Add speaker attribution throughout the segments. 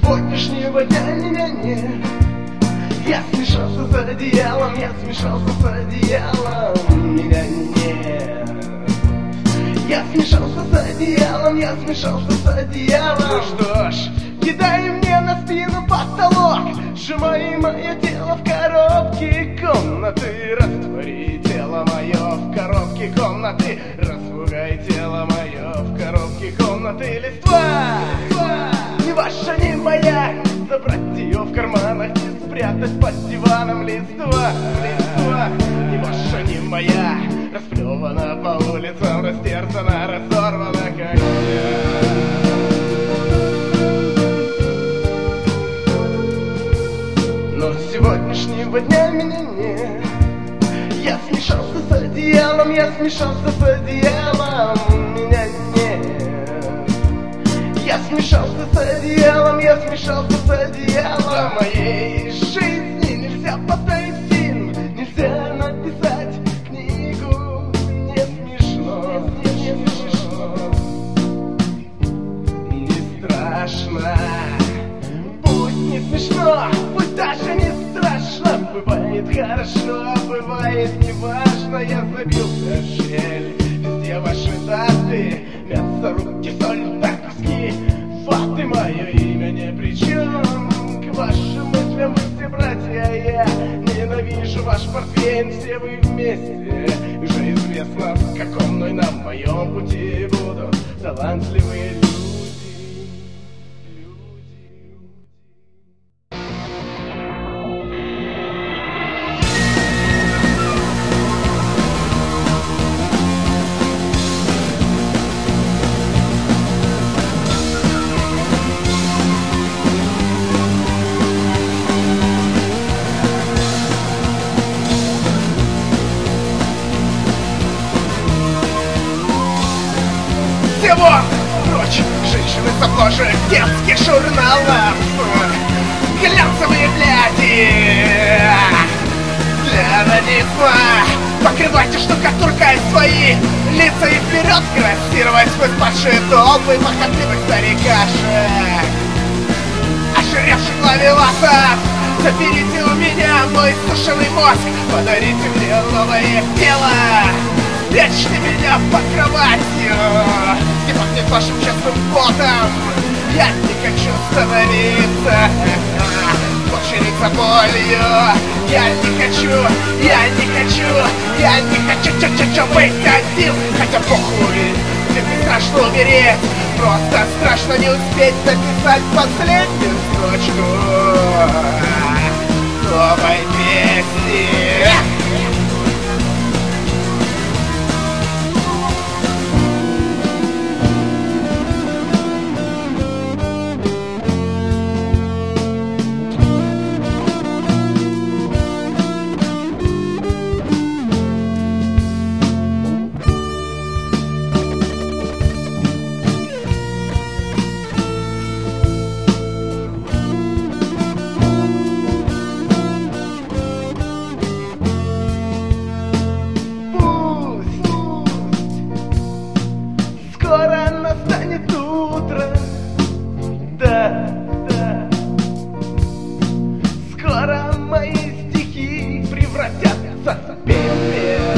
Speaker 1: сегодняшнего дня меня нет. Я смешался с одеялом, я смешался с одеялом, меня нет. Я смешался с одеялом, я смешался с одеялом. Ну что ж, кидай мне на спину потолок, сжимай мое тело в коробке комнаты. Раствори тело мое в коробке комнаты, распугай тело мое в коробке комнаты. Листва, не ваша, не моя, забрать ее в карманах, не спрятать под диваном. Листва, не ваша, не моя, расплевана по улицам, растерзана, разорвана, как я. Но сегодняшнего дня меня нет. Я смешался с одеялом, я смешался с одеялом, меня нет. Я смешался с одеялом, я смешался с одеялом. В моей жизни нельзя поставить фильм, нельзя написать книгу. Не смешно, не смешно, не страшно. Пусть не смешно, пусть даже не страшно. Бывает хорошо, бывает неважно. Я забился в щель, везде ваши даты, мясо, руки, соль, тарковские факты. Мое имя ни при чем, к вашим мыслям вы все братья. Я ненавижу ваш портвейн, все вы вместе. Уже известно, в каком, но и на моем пути будут талантливые люди. Всего прочь, женщины с обложек детских журналов, глянцевые бляди для нанизма. Покрывайте штукатуркой свои лица и вперед грассировать сквозь падшие толпы похотливых старикашек, ожиревших ловеласов. Заберите у меня мой сушеный мозг, подарите мне новое тело, спрячьте меня под кроватью, не пахнет вашим честным потом. Я не хочу становиться мученица болью. Я не хочу, я не хочу, я не хочу быть один. Хотя похуй, мне не страшно умереть, просто страшно не успеть написать последнюю строчку новой песни. Скоро настанет утро, да, да. Скоро мои стихи превратятся в пепел.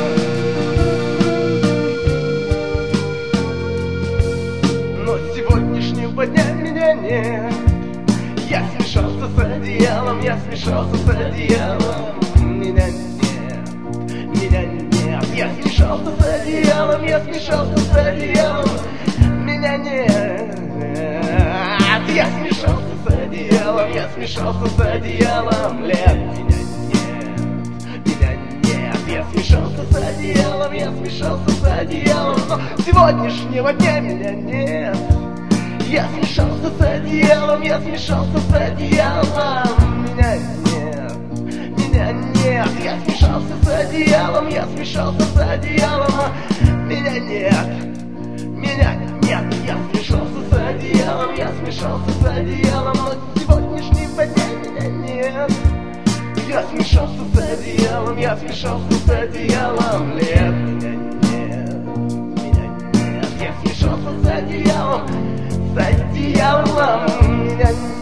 Speaker 1: Но сегодняшнего дня меня нет. Я смешался с одеялом, я смешался с одеялом, меня нет, меня нет. Я смешался с одеялом, я смешался с одеялом, меня нет. Я смешался с одеялом, я смешался с одеялом, лет меня нет, меня нет. Я смешался с одеялом, я смешался с одеялом, но сегодняшнего дня меня нет. Я смешался с одеялом, я смешался с одеялом, меня нет, меня нет. Я смешался с одеялом, я смешался с одеялом, меня нет, меня нет. Я смешался с одеялом, я смешался с одеялом, но сегодняшнего дня меня нет. Я смешался с одеялом, я смешался с одеялом, нет, меня нет, меня нет. Я смешался с одеялом, меня нет.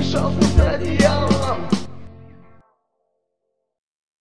Speaker 1: смешался